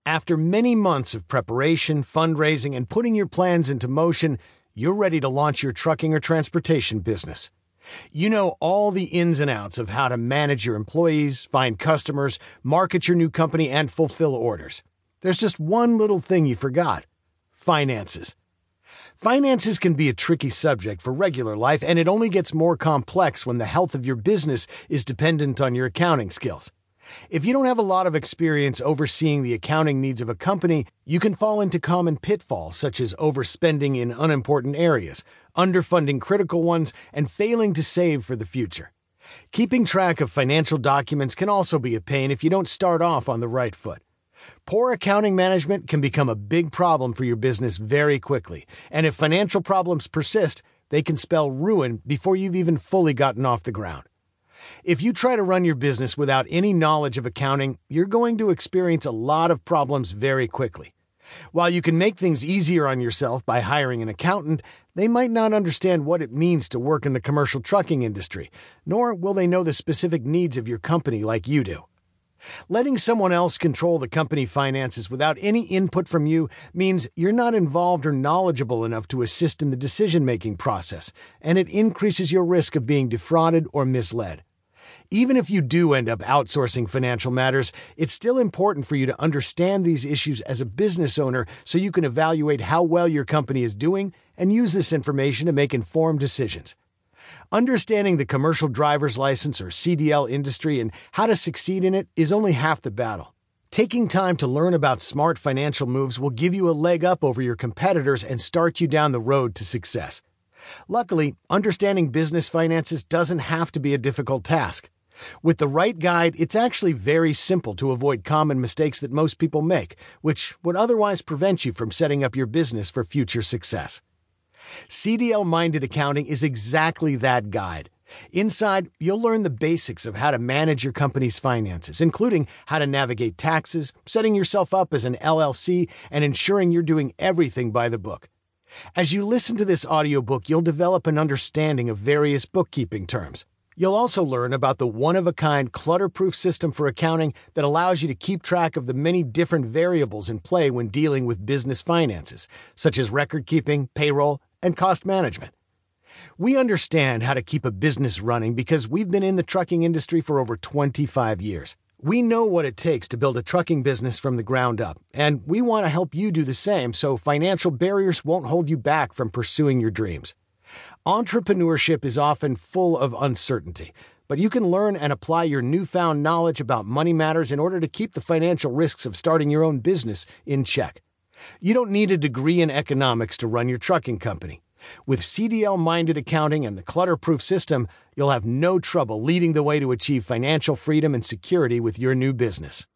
After many months of preparation, fundraising, and putting your plans into motion, you're ready to launch your trucking or transportation business. You know all the ins and outs of how to manage your employees, find customers, market your new company, and fulfill orders. There's just one little thing you forgot: finances. Finances can be a tricky subject for regular life, and it only gets more complex when the health of your business is dependent on your accounting skills. If you don't have a lot of experience overseeing the accounting needs of a company, you can fall into common pitfalls such as overspending in unimportant areas, underfunding critical ones, and failing to save for the future. Keeping track of financial documents can also be a pain if you don't start off on the right foot. Poor accounting management can become a big problem for your business very quickly, and if financial problems persist, they can spell ruin before you've even fully gotten off the ground. If you try to run your business without any knowledge of accounting, you're going to experience a lot of problems very quickly. While you can make things easier on yourself by hiring an accountant, they might not understand what it means to work in the commercial trucking industry, nor will they know the specific needs of your company like you do. Letting someone else control the company finances without any input from you means you're not involved or knowledgeable enough to assist in the decision-making process, and it increases your risk of being defrauded or misled. Even if you do end up outsourcing financial matters, it's still important for you to understand these issues as a business owner so you can evaluate how well your company is doing and use this information to make informed decisions. Understanding the commercial driver's license or CDL industry and how to succeed in it is only half the battle. Taking time to learn about smart financial moves will give you a leg up over your competitors and start you down the road to success. Luckily, understanding business finances doesn't have to be a difficult task. With the right guide, it's actually very simple to avoid common mistakes that most people make, which would otherwise prevent you from setting up your business for future success. CDL-Minded Accounting is exactly that guide. Inside, you'll learn the basics of how to manage your company's finances, including how to navigate taxes, setting yourself up as an LLC, and ensuring you're doing everything by the book. As you listen to this audiobook, you'll develop an understanding of various bookkeeping terms. You'll also learn about the one-of-a-kind clutter-proof system for accounting that allows you to keep track of the many different variables in play when dealing with business finances, such as record-keeping, payroll, and cost management. We understand how to keep a business running because we've been in the trucking industry for over 25 years. We know what it takes to build a trucking business from the ground up, and we want to help you do the same so financial barriers won't hold you back from pursuing your dreams. Entrepreneurship is often full of uncertainty, but you can learn and apply your newfound knowledge about money matters in order to keep the financial risks of starting your own business in check. You don't need a degree in economics to run your trucking company. With CDL-Minded Accounting and the clutter-proof system, you'll have no trouble leading the way to achieve financial freedom and security with your new business.